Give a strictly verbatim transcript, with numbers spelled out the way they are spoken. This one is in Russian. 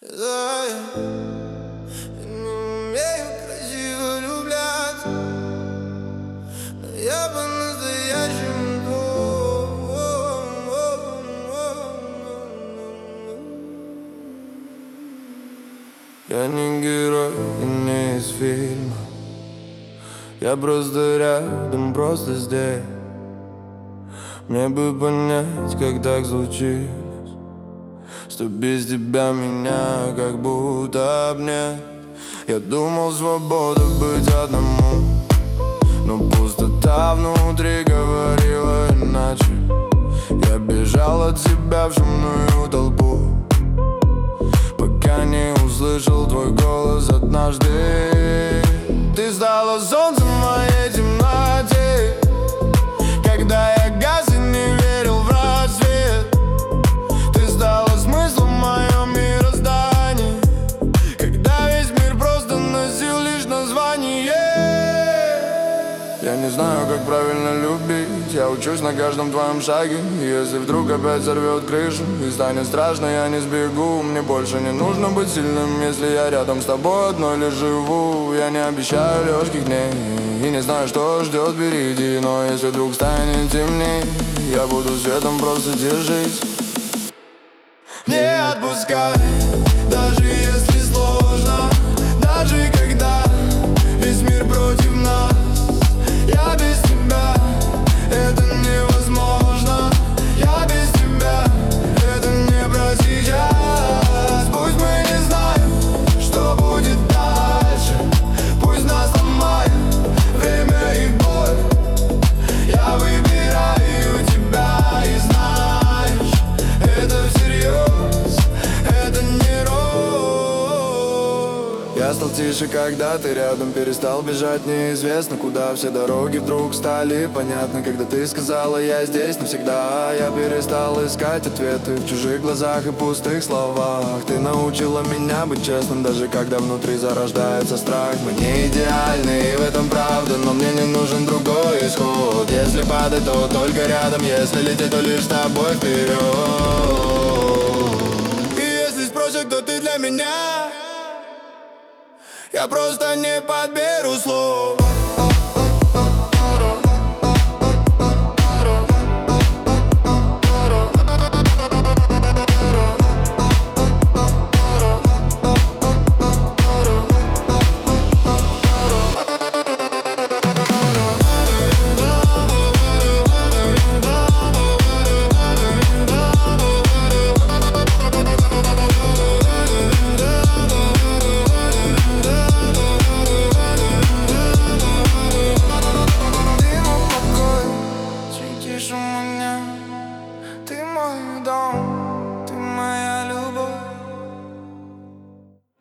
Да, я не умею красиво влюбляться, но я по-настоящему я не герой и не из фильма. Я просто рядом, просто здесь. Мне бы понять, как так случилось, что без тебя меня как будто нет. Я думал, свобода быть одному, но пустота внутри говорила иначе. Я бежал от себя в шумную толпу, пока не услышал твой голос однажды. Ты стала солнцем в моей темноте, когда я гас и не верил в рассвет. Ты стала смыслом в моем мироздании, когда весь мир просто носил лишь название. Я не знаю, как правильно любить, я учусь на каждом твоем шаге. Если вдруг опять сорвет крышу и станет страшно, я не сбегу. Мне больше не нужно быть сильным, если я рядом с тобой одной лишь живу. Я не обещаю легких дней и не знаю, что ждет впереди, но если вдруг станет темней, я буду светом, просто держись. Не отпускай, даже если сложно, даже когда весь мир против нас. Я без тебя, это невозможно. Я без тебя, это не про сейчас. Пусть мы не знаем, что будет дальше, пусть нас ломает время и боль. Я выбираю тебя и знаешь, это всерьез, это не роль. Я стал тише, когда ты рядом, перестал бежать неизвестно куда. Все дороги вдруг стали понятны, когда ты сказала: я здесь навсегда. Я перестал искать ответы в чужих глазах и пустых словах. Ты научила меня быть честным, даже когда внутри зарождается страх. Мы не идеальны, и в этом правда, но мне не нужен другой исход. Если падать, то только рядом, если лететь, то лишь с тобой вперед. И если спросят, кто ты для меня, я просто не подберу слов. Ты мой дом,